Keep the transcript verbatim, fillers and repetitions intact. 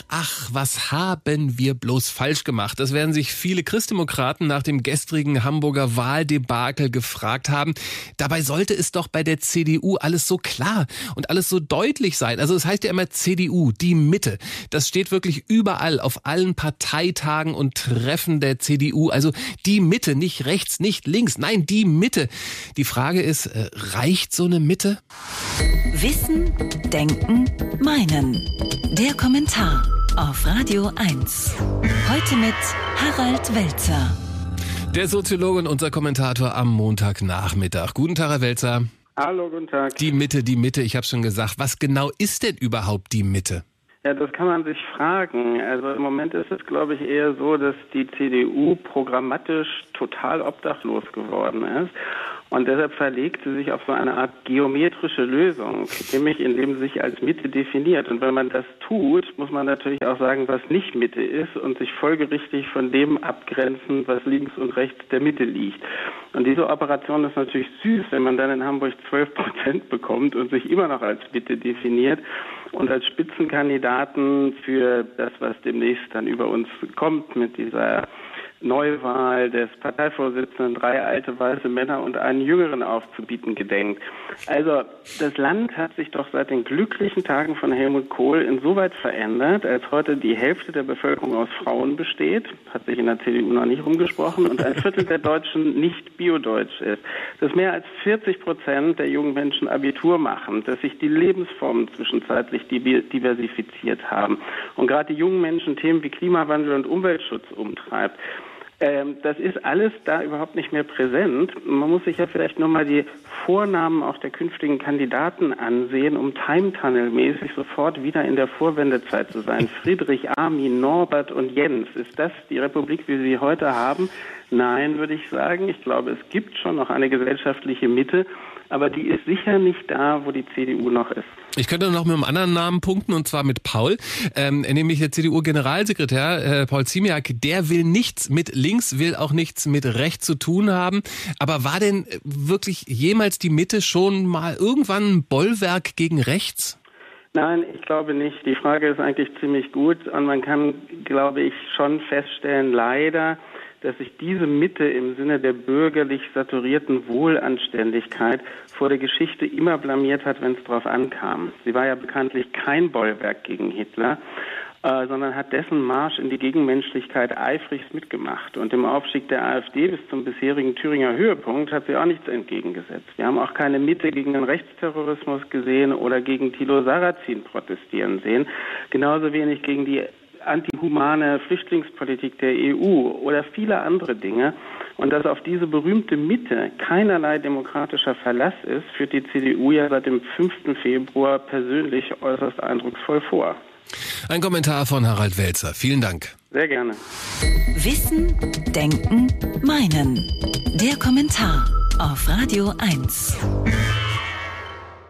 Ach, was haben wir bloß falsch gemacht? Das werden sich viele Christdemokraten nach dem gestrigen Hamburger Wahldebakel gefragt haben. Dabei sollte es doch bei der C D U alles so klar und alles so deutlich sein. Also es heißt ja immer C D U, die Mitte. Das steht wirklich überall auf allen Parteitagen und Treffen der C D U. Also die Mitte, nicht rechts, nicht links, nein, die Mitte. Die Frage ist, äh, reicht so eine Mitte? Wissen, Denken, Meinen. Der Kommentar auf Radio eins. Heute mit Harald Welzer. Der Soziologe und unser Kommentator am Montagnachmittag. Guten Tag, Herr Welzer. Hallo, guten Tag. Die Mitte, die Mitte, ich habe schon gesagt. Was genau ist denn überhaupt die Mitte? Ja, das kann man sich fragen. Also im Moment ist es, glaube ich, eher so, dass die C D U programmatisch total obdachlos geworden ist. Und deshalb verlegt sie sich auf so eine Art geometrische Lösung, nämlich indem sie sich als Mitte definiert. Und wenn man das tut, muss man natürlich auch sagen, was nicht Mitte ist und sich folgerichtig von dem abgrenzen, was links und rechts der Mitte liegt. Und diese Operation ist natürlich süß, wenn man dann in Hamburg zwölf Prozent bekommt und sich immer noch als Mitte definiert und als Spitzenkandidaten für das, was demnächst dann über uns kommt mit dieser Neuwahl des Parteivorsitzenden, drei alte weiße Männer und einen jüngeren aufzubieten gedenkt. Also das Land hat sich doch seit den glücklichen Tagen von Helmut Kohl insoweit verändert, als heute die Hälfte der Bevölkerung aus Frauen besteht, hat sich in der C D U noch nicht rumgesprochen, und ein Viertel der Deutschen nicht biodeutsch ist. Dass mehr als vierzig Prozent der jungen Menschen Abitur machen, dass sich die Lebensformen zwischenzeitlich diversifiziert haben und gerade die jungen Menschen Themen wie Klimawandel und Umweltschutz umtreibt. Ähm, das ist alles da überhaupt nicht mehr präsent. Man muss sich ja vielleicht nochmal die Vornamen auch der künftigen Kandidaten ansehen, um Time-Tunnel-mäßig sofort wieder in der Vorwendezeit zu sein. Friedrich, Armin, Norbert und Jens. Ist das die Republik, wie wir sie heute haben? Nein, würde ich sagen. Ich glaube, es gibt schon noch eine gesellschaftliche Mitte, aber die ist sicher nicht da, wo die C D U noch ist. Ich könnte noch mit einem anderen Namen punkten, und zwar mit Paul, ähm, nämlich der C D U-Generalsekretär äh, Paul Ziemiak. Der will nichts mit links, will auch nichts mit rechts zu tun haben. Aber war denn wirklich jemals die Mitte schon mal irgendwann ein Bollwerk gegen rechts? Nein, ich glaube nicht. Die Frage ist eigentlich ziemlich gut und man kann, glaube ich, schon feststellen, leider, dass sich diese Mitte im Sinne der bürgerlich saturierten Wohlanständigkeit vor der Geschichte immer blamiert hat, wenn es darauf ankam. Sie war ja bekanntlich kein Bollwerk gegen Hitler, äh, sondern hat dessen Marsch in die Gegenmenschlichkeit eifrigst mitgemacht. Und im Aufstieg der AfD bis zum bisherigen Thüringer Höhepunkt hat sie auch nichts entgegengesetzt. Wir haben auch keine Mitte gegen den Rechtsterrorismus gesehen oder gegen Thilo Sarrazin protestieren sehen, genauso wenig gegen die antihumane Flüchtlingspolitik der E U oder viele andere Dinge. Und dass auf diese berühmte Mitte keinerlei demokratischer Verlass ist, führt die C D U ja seit dem fünften Februar persönlich äußerst eindrucksvoll vor. Ein Kommentar von Harald Welzer. Vielen Dank. Sehr gerne. Wissen, Denken, Meinen. Der Kommentar auf Radio eins.